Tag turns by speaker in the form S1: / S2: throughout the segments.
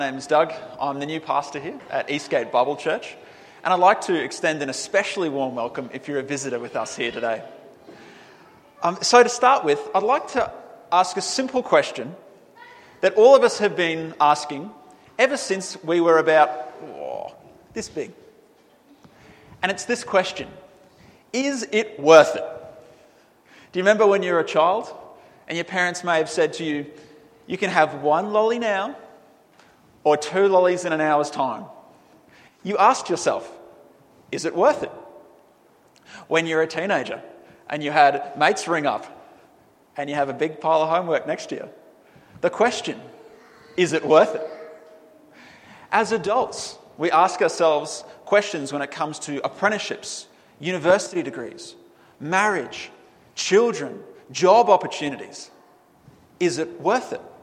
S1: My name is Doug. I'm the new pastor here at Eastgate Bible Church, and I'd like to extend an especially warm welcome if you're a visitor with us here today. So to start with, I'd like to ask a simple question that all of us have been asking ever since we were about this big. And it's this question: is it worth it? Do you remember when you were a child and your parents may have said to you, you can have one lolly now or 2 lollies in an hour's time? You asked yourself, is it worth it? When you're a teenager and you had mates ring up and you have a big pile of homework next to you, the question, is it worth it? As adults, we ask ourselves questions when it comes to apprenticeships, university degrees, marriage, children, job opportunities. Is it worth it?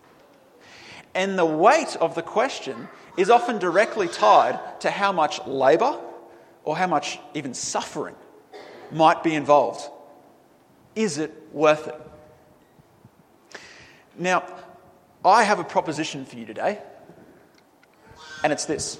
S1: And the weight of the question is often directly tied to how much labour or how much even suffering might be involved. Is it worth it? Now, I have a proposition for you today, and it's this.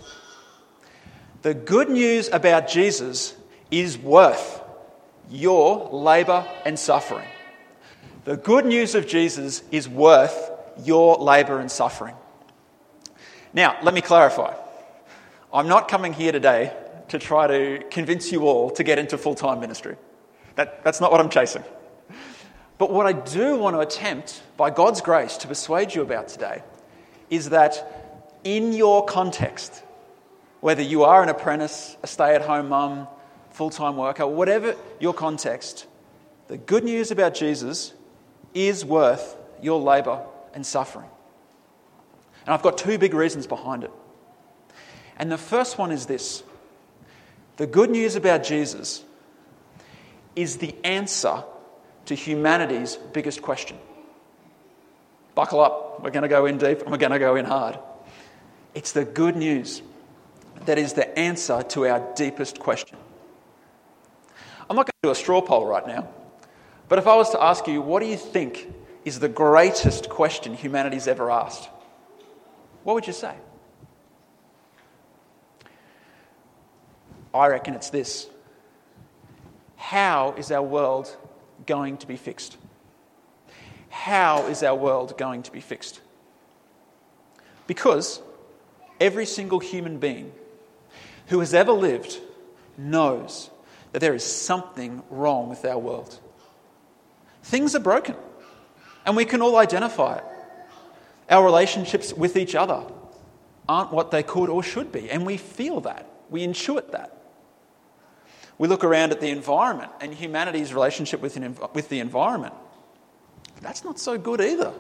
S1: The good news about Jesus is worth your labour and suffering. The good news of Jesus is worth your labour and suffering. Now, let me clarify. I'm not coming here today to try to convince you all to get into full-time ministry. That's not what I'm chasing. But what I do want to attempt, by God's grace, to persuade you about today is that in your context, whether you are an apprentice, a stay-at-home mum, full-time worker, whatever your context, the good news about Jesus is worth your labour and suffering. And I've got 2 big reasons behind it. And the first one is this. The good news about Jesus is the answer to humanity's biggest question. Buckle up. We're going to go in deep and we're going to go in hard. It's the good news that is the answer to our deepest question. I'm not going to do a straw poll right now, but if I was to ask you, what do you think is the greatest question humanity's ever asked? What would you say? I reckon it's this. How is our world going to be fixed? How is our world going to be fixed? Because every single human being who has ever lived knows that there is something wrong with our world. Things are broken, and we can all identify it. Our relationships with each other aren't what they could or should be, and we feel that. We intuit that. We look around at the environment and humanity's relationship with the environment. That's not so good either.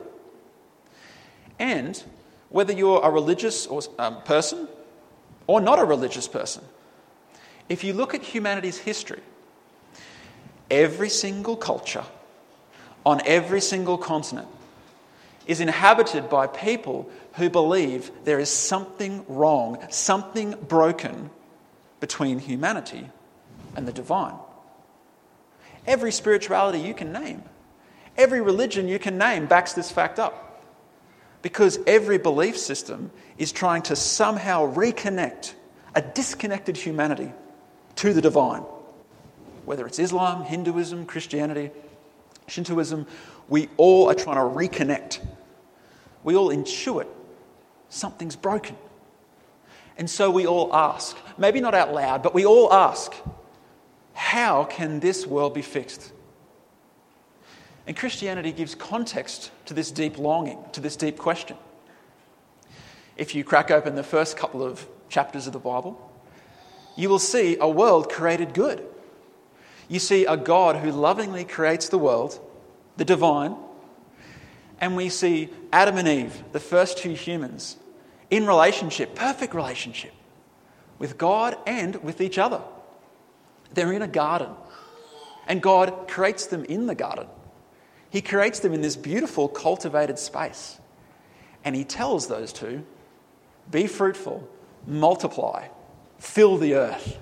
S1: And whether you're a religious person or not a religious person, if you look at humanity's history, every single culture on every single continent is inhabited by people who believe there is something wrong, something broken between humanity and the divine. Every spirituality you can name, every religion you can name backs this fact up. Because every belief system is trying to somehow reconnect a disconnected humanity to the divine. Whether it's Islam, Hinduism, Christianity, Shintoism, we all are trying to reconnect. We all intuit something's broken. And so we all ask, maybe not out loud, but we all ask, how can this world be fixed? And Christianity gives context to this deep longing, to this deep question. If you crack open the first couple of chapters of the Bible, you will see a world created good. You see a God who lovingly creates the world, the divine, and we see Adam and Eve, the first 2 humans, in relationship, perfect relationship, with God and with each other. They're in a garden, and God creates them in the garden. He creates them in this beautiful, cultivated space, and He tells those 2, be fruitful, multiply, fill the earth.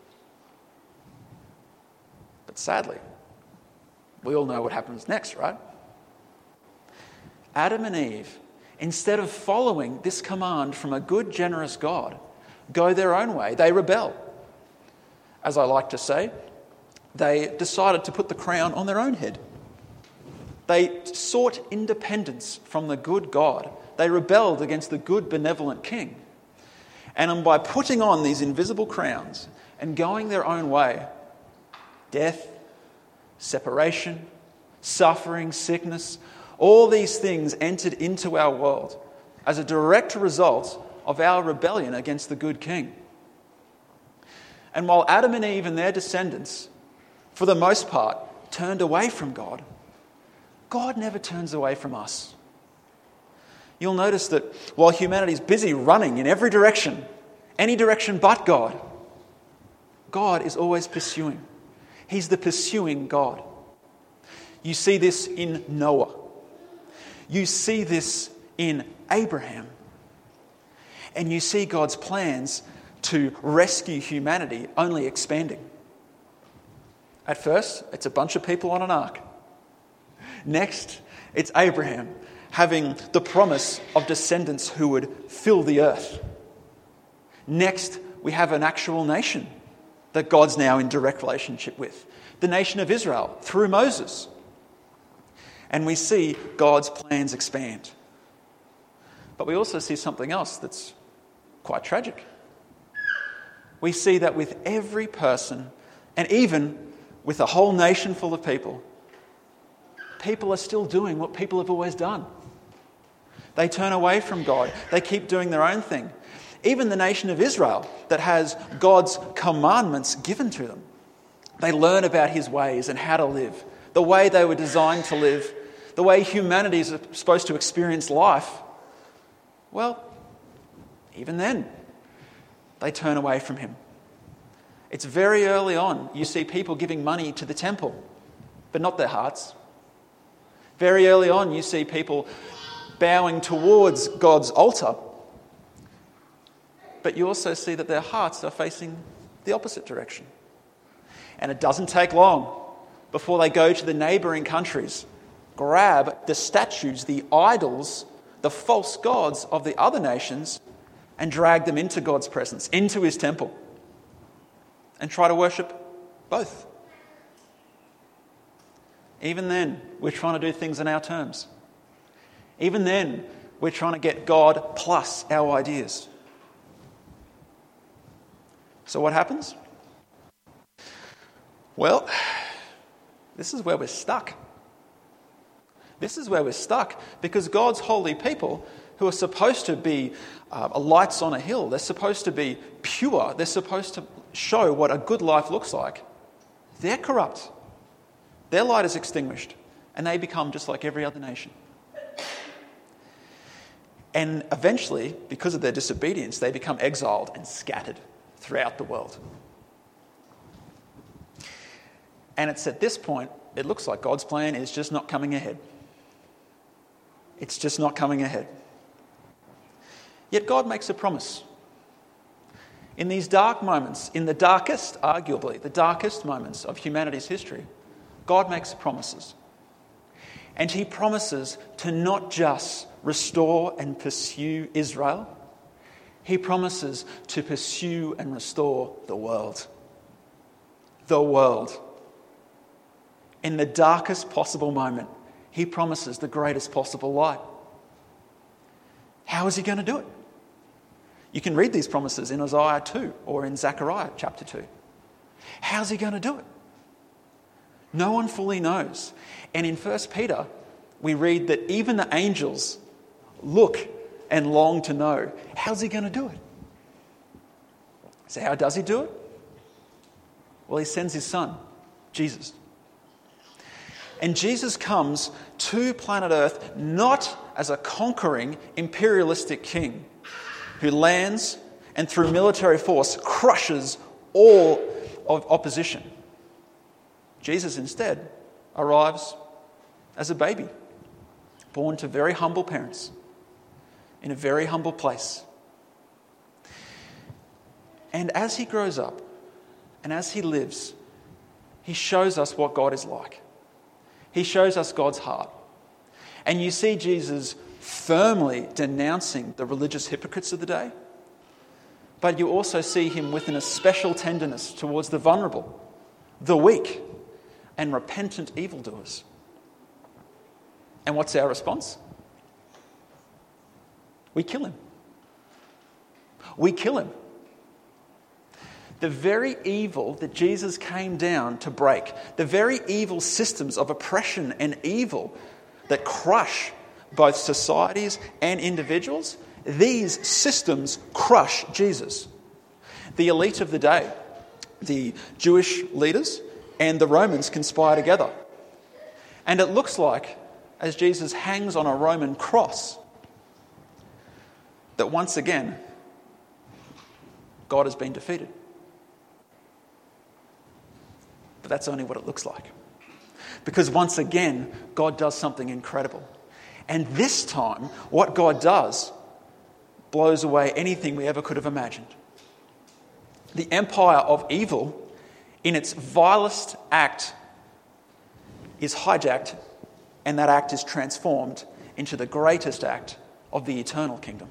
S1: But sadly, we all know what happens next, right? Adam and Eve instead of following this command from a good, generous God, go their own way. They rebel. As I like to say, they decided to put the crown on their own head. They sought independence from the good God. They rebelled against the good, benevolent king. And by putting on these invisible crowns and going their own way, death, separation, suffering, sickness, all these things entered into our world as a direct result of our rebellion against the good king. And while Adam and Eve and their descendants, for the most part, turned away from God, God never turns away from us. You'll notice that while humanity is busy running in every direction, any direction but God, God is always pursuing. He's the pursuing God. You see this in Noah. You see this in Abraham. And you see God's plans to rescue humanity only expanding. At first, it's a bunch of people on an ark. Next, it's Abraham having the promise of descendants who would fill the earth. Next, we have an actual nation that God's now in direct relationship with. The nation of Israel through Moses. And we see God's plans expand. But we also see something else that's quite tragic. We see that with every person, and even with a whole nation full of people, people are still doing what people have always done. They turn away from God. They keep doing their own thing. Even the nation of Israel that has God's commandments given to them. They learn about his ways and how to live, the way they were designed to live, the way humanity is supposed to experience life. Well, even then, they turn away from him. It's very early on. You see people giving money to the temple, but not their hearts. Very early on, you see people bowing towards God's altar, but you also see that their hearts are facing the opposite direction. And it doesn't take long before they go to the neighbouring countries, grab the statues, the idols, the false gods of the other nations, and drag them into God's presence, into his temple, and try to worship both. Even then, we're trying to do things on our terms. Even then, we're trying to get God plus our ideas. So what happens? Well, this is where we're stuck. This is where we're stuck because God's holy people, who are supposed to be lights on a hill, they're supposed to be pure, they're supposed to show what a good life looks like, they're corrupt. Their light is extinguished, and they become just like every other nation. And eventually, because of their disobedience, they become exiled and scattered throughout the world. And it's at this point, it looks like God's plan is just not coming ahead. It's just not coming ahead. Yet God makes a promise. In these dark moments, in the darkest, arguably, the darkest moments of humanity's history, God makes promises. And he promises to not just restore and pursue Israel, he promises to pursue and restore the world. The world. In the darkest possible moment, he promises the greatest possible light. How is he going to do it? You can read these promises in Isaiah 2 or in Zechariah chapter 2. How's he going to do it? No one fully knows. And in 1 Peter, we read that even the angels look and long to know. How's he going to do it? So how does he do it? Well, he sends his son, Jesus. And Jesus comes to planet Earth not as a conquering imperialistic king who lands and through military force crushes all of opposition. Jesus instead arrives as a baby, born to very humble parents, in a very humble place. And as he grows up, and as he lives, he shows us what God is like. He shows us God's heart. And you see Jesus firmly denouncing the religious hypocrites of the day, but you also see him with an especial tenderness towards the vulnerable, the weak, and repentant evildoers. And what's our response? We kill him. We kill him. The very evil that Jesus came down to break, the very evil systems of oppression and evil that crush both societies and individuals, these systems crush Jesus. The elite of the day, the Jewish leaders and the Romans conspire together. And it looks like, as Jesus hangs on a Roman cross, that once again, God has been defeated. But that's only what it looks like. Because once again, God does something incredible. And this time, what God does blows away anything we ever could have imagined. The empire of evil, in its vilest act, is hijacked, and that act is transformed into the greatest act of the eternal kingdom.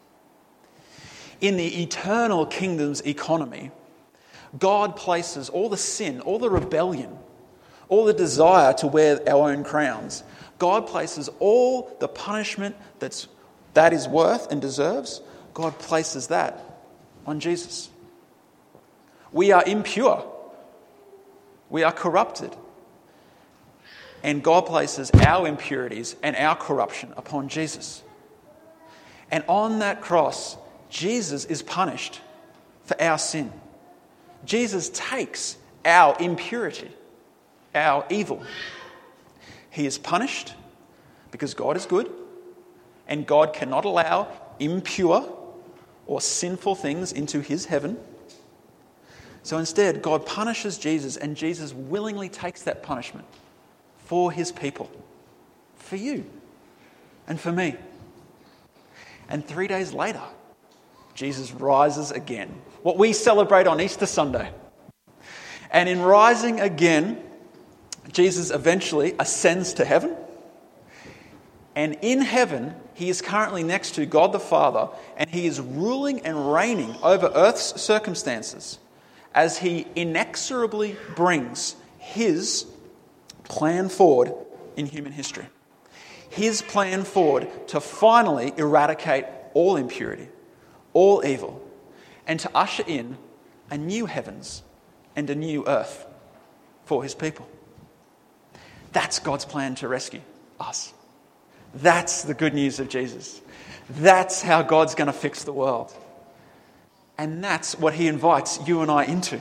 S1: In the eternal kingdom's economy, God places all the sin, all the rebellion, all the desire to wear our own crowns. God places all the punishment that is worth and deserves. God places that on Jesus. We are impure. We are corrupted. And God places our impurities and our corruption upon Jesus. And on that cross, Jesus is punished for our sin. Jesus takes our impurity, our evil. He is punished because God is good, and God cannot allow impure or sinful things into his heaven. So instead, God punishes Jesus, and Jesus willingly takes that punishment for his people, for you and for me. And 3 days later, Jesus rises again, what we celebrate on Easter Sunday. And in rising again, Jesus eventually ascends to heaven. And in heaven, he is currently next to God the Father, and he is ruling and reigning over earth's circumstances as he inexorably brings his plan forward in human history. His plan forward to finally eradicate all impurity, all evil, and to usher in a new heavens and a new earth for his people. That's God's plan to rescue us. That's the good news of Jesus. That's how God's going to fix the world. And that's what he invites you and I into.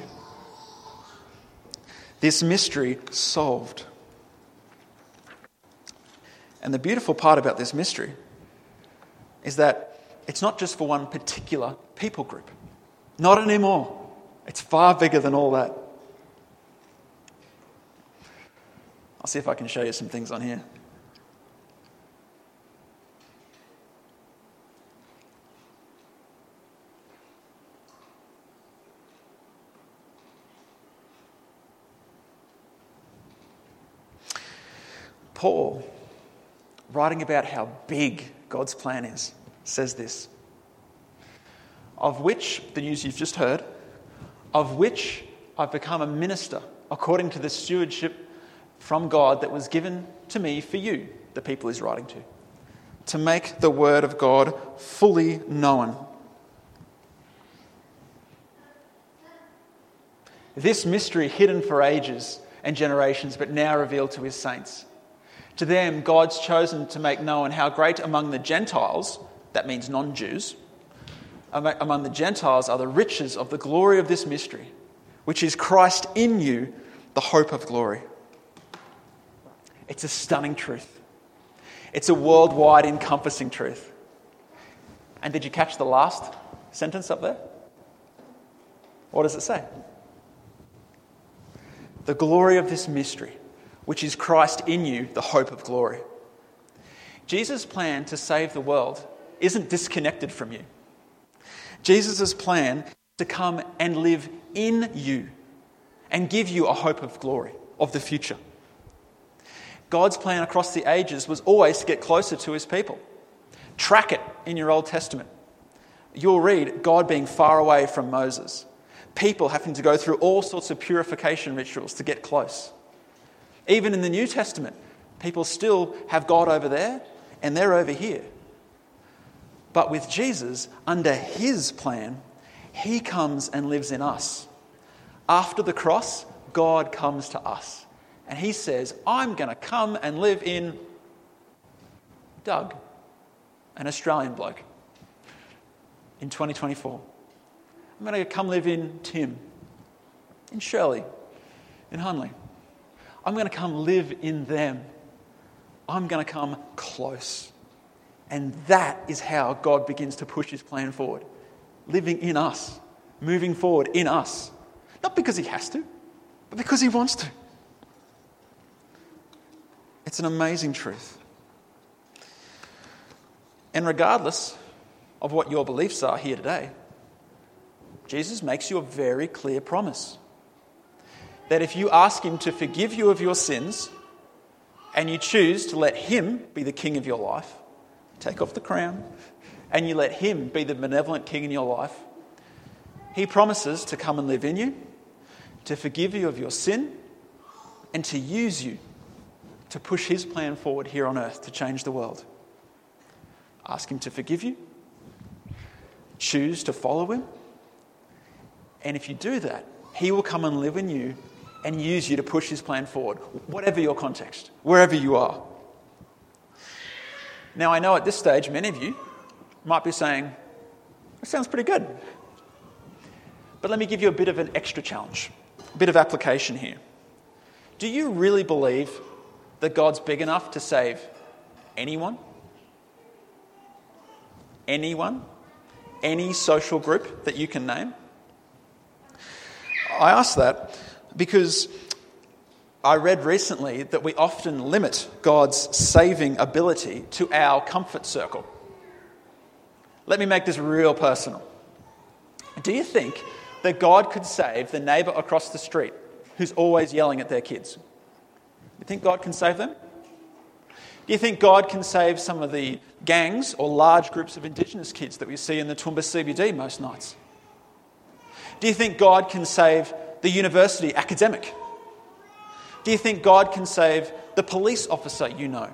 S1: This mystery solved. And the beautiful part about this mystery is that it's not just for one particular people group. Not anymore. It's far bigger than all that. I'll see if I can show you some things on here. Paul, writing about how big God's plan is, says this: of which, the news you've just heard, of which I've become a minister according to the stewardship from God that was given to me for you, the people he's writing to make the word of God fully known. This mystery hidden for ages and generations, but now revealed to his saints. To them, God's chosen to make known how great among the Gentiles, that means non-Jews, among the Gentiles are the riches of the glory of this mystery, which is Christ in you, the hope of glory. It's a stunning truth. It's a worldwide encompassing truth. And did you catch the last sentence up there? What does it say? The glory of this mystery, which is Christ in you, the hope of glory. Jesus' plan to save the world isn't disconnected from you. Jesus' plan is to come and live in you and give you a hope of glory, of the future. God's plan across the ages was always to get closer to his people. track it in your Old Testament, you'll read God being far away from Moses, people having to go through all sorts of purification rituals to get close. Even in the New Testament, people still have God over there and they're over here. But with Jesus, under his plan, he comes and lives in us. After the cross, God comes to us. And he says, I'm going to come and live in Doug, an Australian bloke, in 2024. I'm going to come live in Tim, in Shirley, in Hunley. I'm going to come live in them. I'm going to come close. And that is how God begins to push his plan forward. Living in us, moving forward in us. Not because he has to, but because he wants to. It's an amazing truth. And regardless of what your beliefs are here today, Jesus makes you a very clear promise. That if you ask him to forgive you of your sins, and you choose to let him be the king of your life, take off the crown, and you let him be the benevolent king in your life, he promises to come and live in you, to forgive you of your sin, and to use you to push his plan forward here on earth to change the world. Ask him to forgive you, choose to follow him, and if you do that, he will come and live in you and use you to push his plan forward, whatever your context, wherever you are. Now, I know at this stage, many of you might be saying, that sounds pretty good. But let me give you a bit of an extra challenge, a bit of application here. Do you really believe that God's big enough to save anyone? Anyone? Any social group that you can name? I ask that because I read recently that we often limit God's saving ability to our comfort circle. Let me make this real personal. Do you think that God could save the neighbour across the street who's always yelling at their kids? You think God can save them? Do you think God can save some of the gangs or large groups of Indigenous kids that we see in the Toowoomba CBD most nights? Do you think God can save the university academic? Do you think God can save the police officer you know?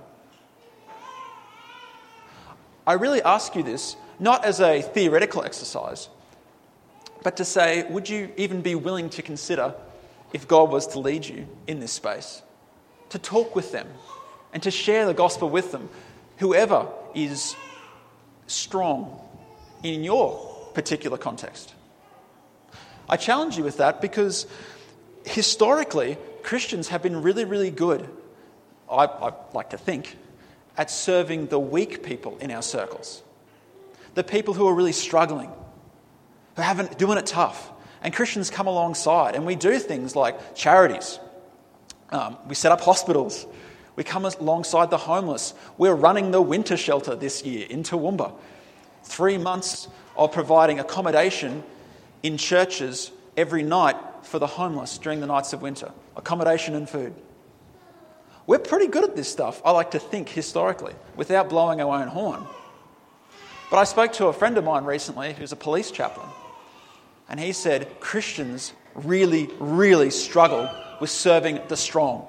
S1: I really ask you this, not as a theoretical exercise, but to say, would you even be willing to consider, if God was to lead you in this space, to talk with them and to share the gospel with them, whoever is strong in your particular context? I challenge you with that because historically, Christians have been really, really good, I like to think, at serving the weak people in our circles. The people who are really struggling, who haven't doing it tough. And Christians come alongside and we do things like charities. We set up hospitals. We come alongside the homeless. We're running the winter shelter this year in Toowoomba. 3 months of providing accommodation in churches every night for the homeless during the nights of winter. Accommodation and food. We're pretty good at this stuff, I like to think, historically, without blowing our own horn. But I spoke to a friend of mine recently who's a police chaplain, and he said Christians really, really struggle with serving the strong.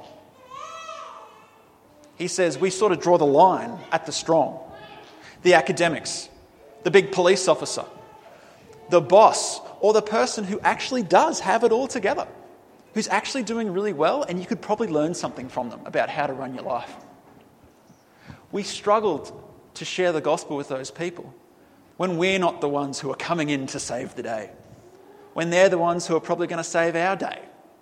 S1: He says we sort of draw the line at the strong. The academics, the big police officer, the boss, or the person who actually does have it all together, who's actually doing really well, and you could probably learn something from them about how to run your life. We struggled to share the gospel with those people when we're not the ones who are coming in to save the day, when they're the ones who are probably going to save our day.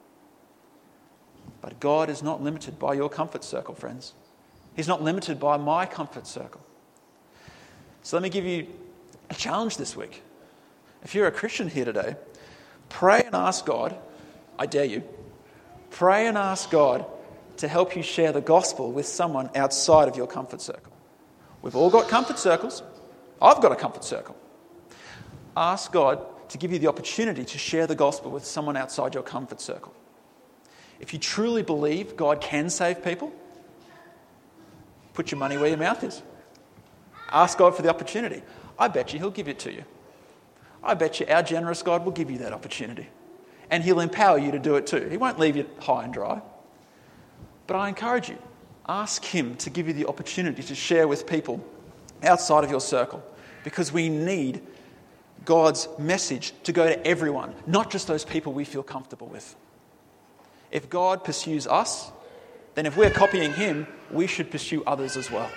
S1: But God is not limited by your comfort circle, friends. He's not limited by my comfort circle. So let me give you a challenge this week. If you're a Christian here today, pray and ask God, I dare you, pray and ask God to help you share the gospel with someone outside of your comfort circle. We've all got comfort circles. I've got a comfort circle. Ask God to give you the opportunity to share the gospel with someone outside your comfort circle. If you truly believe God can save people, put your money where your mouth is. Ask God for the opportunity. I bet you he'll give it to you. I bet you our generous God will give you that opportunity. And he'll empower you to do it too. He won't leave you high and dry. But I encourage you, ask him to give you the opportunity to share with people outside of your circle, because we need God's message to go to everyone, not just those people we feel comfortable with. If God pursues us, then if we're copying him, we should pursue others as well.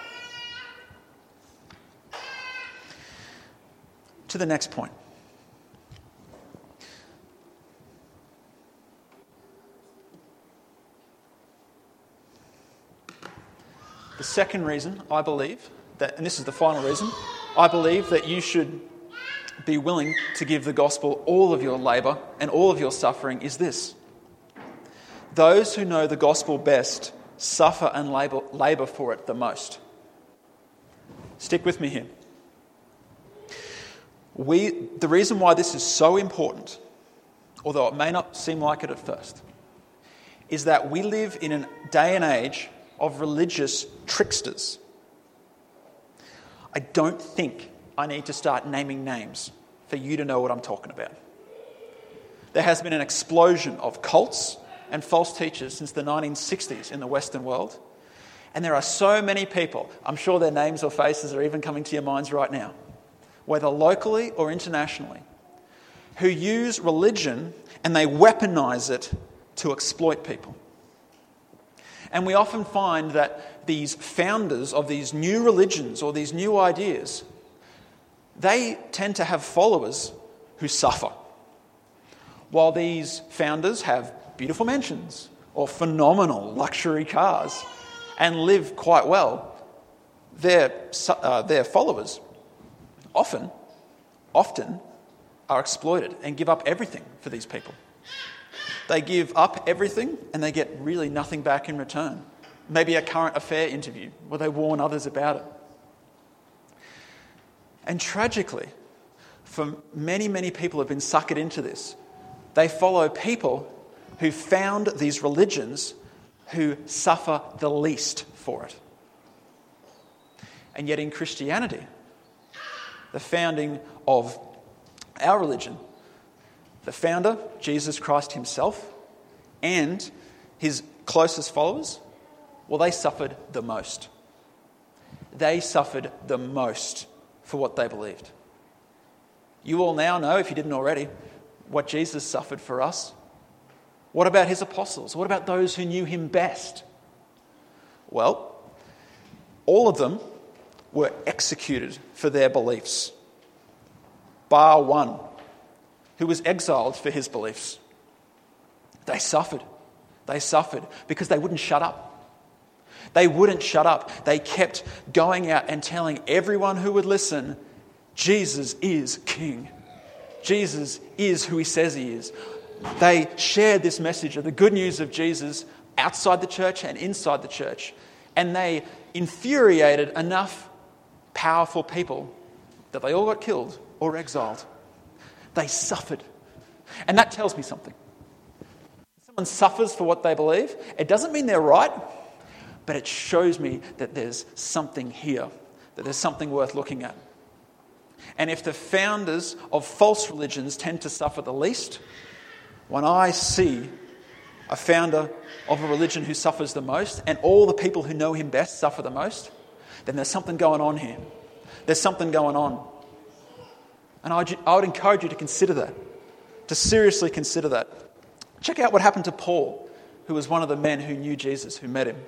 S1: To the next point. The second reason I believe that, and this is the final reason, I believe that you should be willing to give the gospel all of your labour and all of your suffering is this. Those who know the gospel best suffer and labour for it the most. Stick with me here. The reason why this is so important, although it may not seem like it at first, is that we live in a day and age of religious tricksters. I don't think I need to start naming names for you to know what I'm talking about. There has been an explosion of cults and false teachers since the 1960s in the Western world. And there are so many people, I'm sure their names or faces are even coming to your minds right now, whether locally or internationally, who use religion and they weaponize it to exploit people. And we often find that these founders of these new religions or these new ideas, they tend to have followers who suffer. While these founders have beautiful mansions or phenomenal luxury cars and live quite well, their followers often are exploited and give up everything for these people. They give up everything and they get really nothing back in return. Maybe a current affair interview where they warn others about it. And tragically, for many, many people have been suckered into this. They follow people who found these religions who suffer the least for it. And yet in Christianity, the founding of our religion, the founder, Jesus Christ himself, and his closest followers, well, they suffered the most. They suffered the most for what they believed. You all now know, if you didn't already, what Jesus suffered for us. What about his apostles? What about those who knew him best? Well, all of them were executed for their beliefs, bar one, who was exiled for his beliefs. They suffered. They suffered because they wouldn't shut up. They wouldn't shut up. They kept going out and telling everyone who would listen, Jesus is King. Jesus is who he says he is. They shared this message of the good news of Jesus outside the church and inside the church. And they infuriated enough powerful people that they all got killed or exiled. They suffered. And that tells me something. If someone suffers for what they believe, it doesn't mean they're right, but it shows me that there's something here, that there's something worth looking at. And if the founders of false religions tend to suffer the least, when I see a founder of a religion who suffers the most and all the people who know him best suffer the most, then there's something going on here. There's something going on. And I would encourage you to consider that, to seriously consider that. Check out what happened to Paul, who was one of the men who knew Jesus, who met him.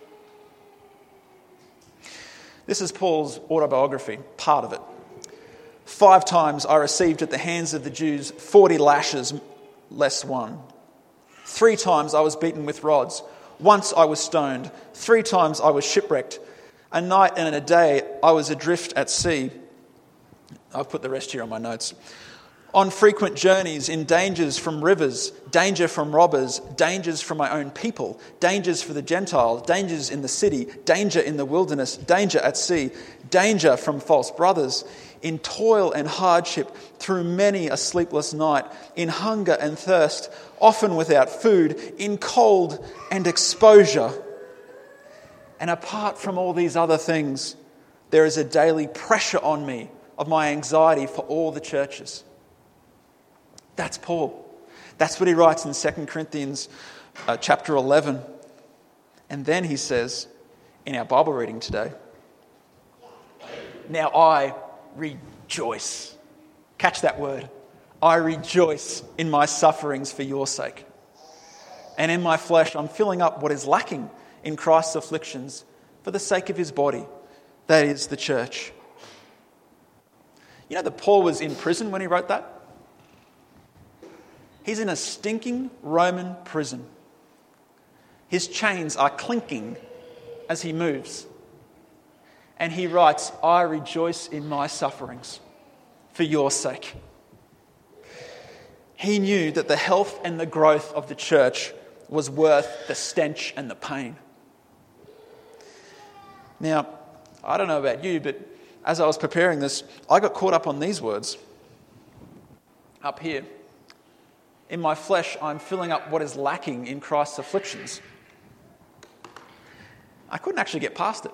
S1: This is Paul's autobiography, part of it. 5 times I received at the hands of the Jews 40 lashes less one. 3 times I was beaten with rods. Once I was stoned. 3 times I was shipwrecked. A night and a day I was adrift at sea. I've put the rest here on my notes. On frequent journeys, in dangers from rivers, danger from robbers, dangers from my own people, dangers for the Gentiles, dangers in the city, danger in the wilderness, danger at sea, danger from false brothers, in toil and hardship, through many a sleepless night, in hunger and thirst, often without food, in cold and exposure. And apart from all these other things, there is a daily pressure on me of my anxiety for all the churches. That's Paul. That's what he writes in 2 Corinthians chapter 11. And then he says, in our Bible reading today, now I rejoice. Catch that word. I rejoice in my sufferings for your sake. And in my flesh, I'm filling up what is lacking in Christ's afflictions for the sake of his body, that is the church. You know that Paul was in prison when he wrote that? He's in a stinking Roman prison. His chains are clinking as he moves. And he writes, I rejoice in my sufferings for your sake. He knew that the health and the growth of the church was worth the stench and the pain. Now, I don't know about you, but as I was preparing this, I got caught up on these words. Up here. In my flesh, I'm filling up what is lacking in Christ's afflictions. I couldn't actually get past it.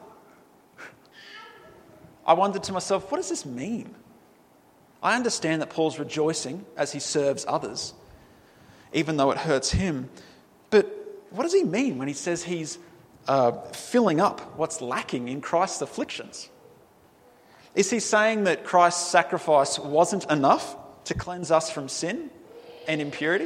S1: I wondered to myself, what does this mean? I understand that Paul's rejoicing as he serves others, even though it hurts him. But what does he mean when he says he's filling up what's lacking in Christ's afflictions? Is he saying that Christ's sacrifice wasn't enough to cleanse us from sin and impurity?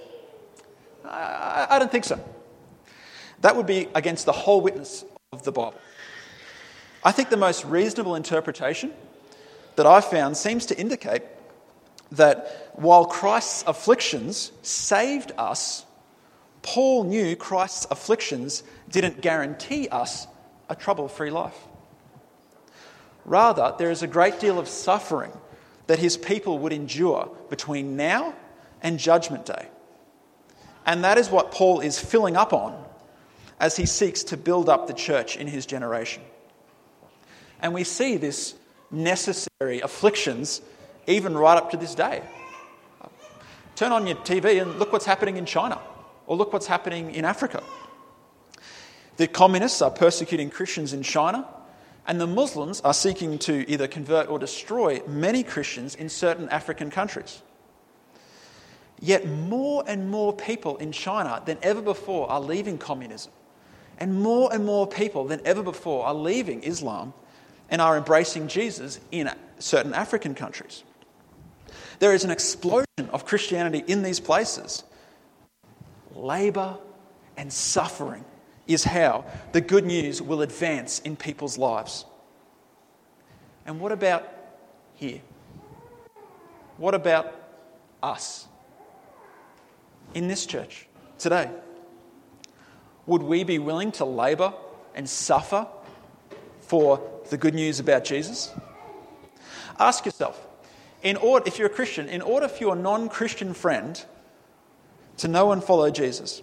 S1: I don't think so. That would be against the whole witness of the Bible. I think the most reasonable interpretation that I've found seems to indicate that while Christ's afflictions saved us, Paul knew Christ's afflictions didn't guarantee us a trouble-free life. Rather, there is a great deal of suffering that his people would endure between now and Judgment Day. And that is what Paul is filling up on as he seeks to build up the church in his generation. And we see this necessary afflictions even right up to this day. Turn on your TV and look what's happening in China, or look what's happening in Africa. The communists are persecuting Christians in China, and the Muslims are seeking to either convert or destroy many Christians in certain African countries. Yet more and more people in China than ever before are leaving communism. And more people than ever before are leaving Islam and are embracing Jesus in certain African countries. There is an explosion of Christianity in these places. Labour and suffering is how the good news will advance in people's lives. And what about here? What about us in this church today? Would we be willing to labour and suffer for the good news about Jesus? Ask yourself, if you're a Christian, in order for your non-Christian friend to know and follow Jesus,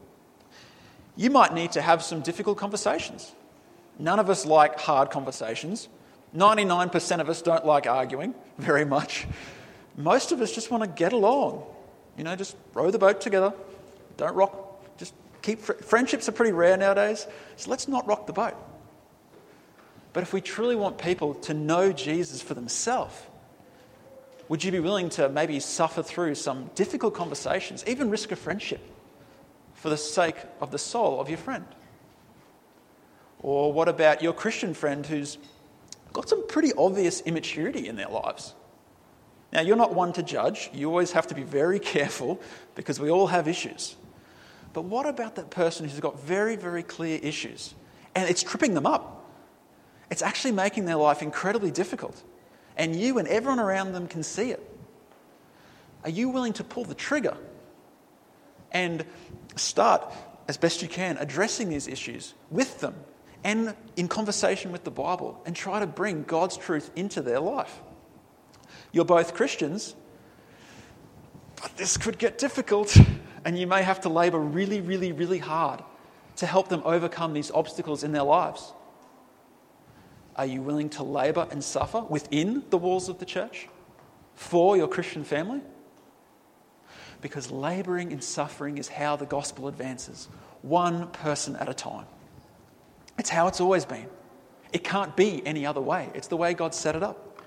S1: you might need to have some difficult conversations. None of us like hard conversations. 99% of us don't like arguing very much. Most of us just want to get along. Just row the boat together. Don't rock. Just friendships are pretty rare nowadays, so let's not rock the boat. But if we truly want people to know Jesus for themselves, would you be willing to maybe suffer through some difficult conversations, even risk a friendship, for the sake of the soul of your friend? Or what about your Christian friend who's got some pretty obvious immaturity in their lives? Now, you're not one to judge. You always have to be very careful because we all have issues. But what about that person who's got very, very clear issues and it's tripping them up? It's actually making their life incredibly difficult. And you and everyone around them can see it. Are you willing to pull the trigger and start, as best you can, addressing these issues with them and in conversation with the Bible and try to bring God's truth into their life? You're both Christians, but this could get difficult, and you may have to labour really, really, really hard to help them overcome these obstacles in their lives. Are you willing to labour and suffer within the walls of the church for your Christian family? Because labouring and suffering is how the gospel advances, one person at a time. It's how it's always been. It can't be any other way. It's the way God set it up.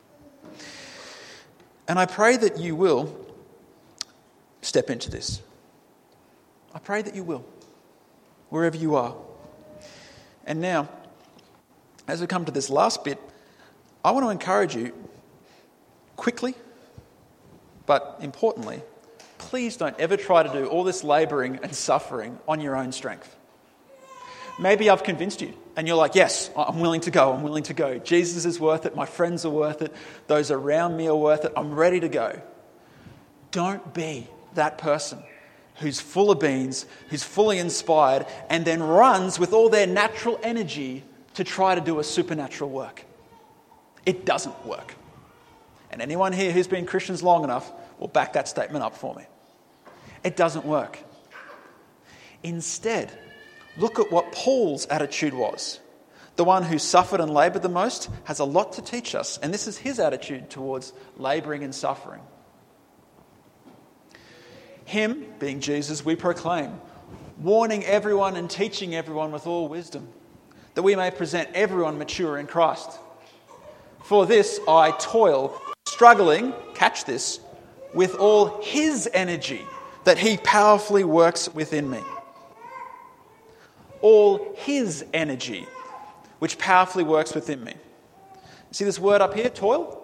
S1: And I pray that you will step into this. I pray that you will, wherever you are. And now, as we come to this last bit, I want to encourage you quickly, but importantly, please don't ever try to do all this labouring and suffering on your own strength. Maybe I've convinced you and you're like, yes, I'm willing to go. Jesus is worth it. My friends are worth it. Those around me are worth it. I'm ready to go. Don't be that person who's full of beans, who's fully inspired, and then runs with all their natural energy to try to do a supernatural work. It doesn't work. And anyone here who's been Christians long enough will back that statement up for me. It doesn't work. Instead, look at what Paul's attitude was. The one who suffered and laboured the most has a lot to teach us, and this is his attitude towards labouring and suffering. Him, being Jesus, we proclaim, warning everyone and teaching everyone with all wisdom, that we may present everyone mature in Christ. For this I toil, struggling, catch this, with all his energy that he powerfully works within me. All his energy, which powerfully works within me. See this word up here, toil?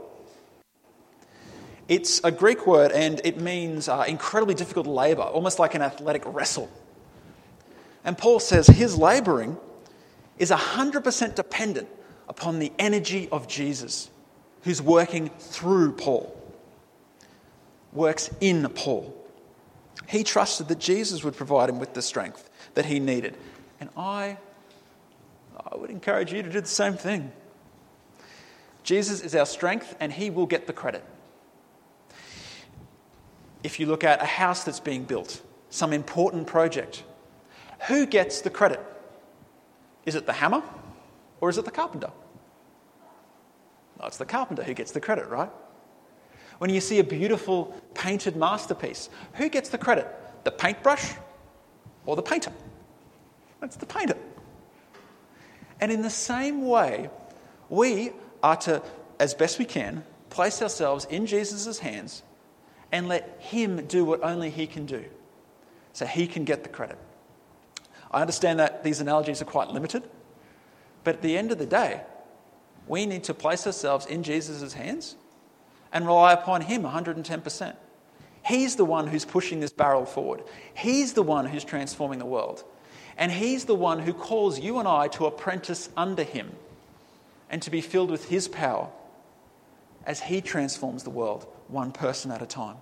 S1: It's a Greek word and it means incredibly difficult labour, almost like an athletic wrestle. And Paul says his labouring is 100% dependent upon the energy of Jesus, who's working through Paul, works in Paul. He trusted that Jesus would provide him with the strength that he needed. And I would encourage you to do the same thing. Jesus is our strength and he will get the credit. If you look at a house that's being built, some important project, who gets the credit? Is it the hammer or is it the carpenter? No, it's the carpenter who gets the credit, right? When you see a beautiful painted masterpiece, who gets the credit? The paintbrush or the painter? It's the painter. And in the same way, we are to, as best we can, place ourselves in Jesus' hands and let him do what only he can do, so he can get the credit. I understand that these analogies are quite limited, but at the end of the day, we need to place ourselves in Jesus' hands and rely upon him 110%. He's the one who's pushing this barrel forward. He's the one who's transforming the world. And he's the one who calls you and I to apprentice under him and to be filled with his power as he transforms the world, one person at a time.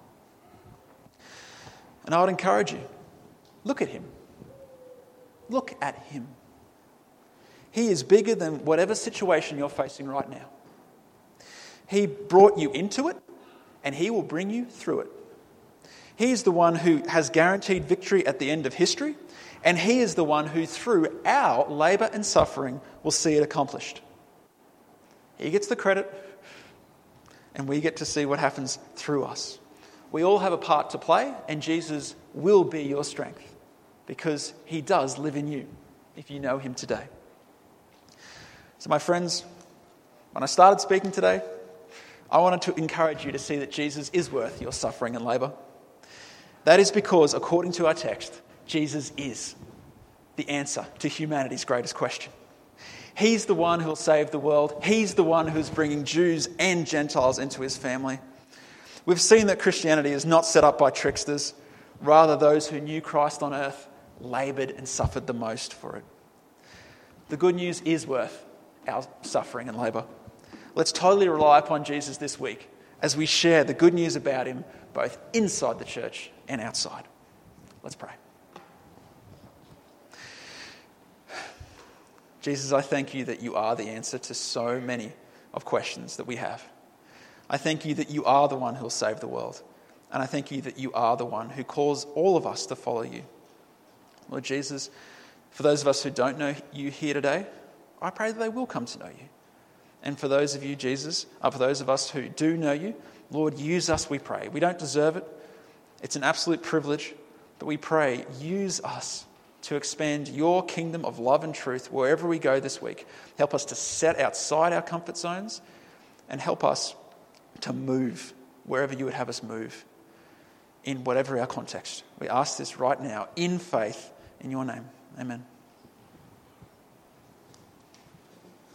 S1: And I would encourage you, look at him. Look at him. He is bigger than whatever situation you're facing right now. He brought you into it, and he will bring you through it. He is the one who has guaranteed victory at the end of history, and he is the one who, through our labour and suffering, will see it accomplished. He gets the credit, and we get to see what happens through us. We all have a part to play, and Jesus will be your strength because he does live in you if you know him today. So my friends, when I started speaking today, I wanted to encourage you to see that Jesus is worth your suffering and labour. That is because, according to our text, Jesus is the answer to humanity's greatest question. He's the one who will save the world. He's the one who's bringing Jews and Gentiles into his family. We've seen that Christianity is not set up by tricksters. Rather, those who knew Christ on earth laboured and suffered the most for it. The good news is worth our suffering and labour. Let's totally rely upon Jesus this week as we share the good news about him both inside the church and outside. Let's pray. Jesus, I thank you that you are the answer to so many of questions that we have. I thank you that you are the one who will save the world. And I thank you that you are the one who calls all of us to follow you. Lord Jesus, for those of us who don't know you here today, I pray that they will come to know you. And for those of you, Jesus, for those of us who do know you, Lord, use us, we pray. We don't deserve it. It's an absolute privilege, but we pray, use us to expand your kingdom of love and truth wherever we go this week. Help us to set outside our comfort zones and help us to move wherever you would have us move in whatever our context. We ask this right now in faith in your name. Amen.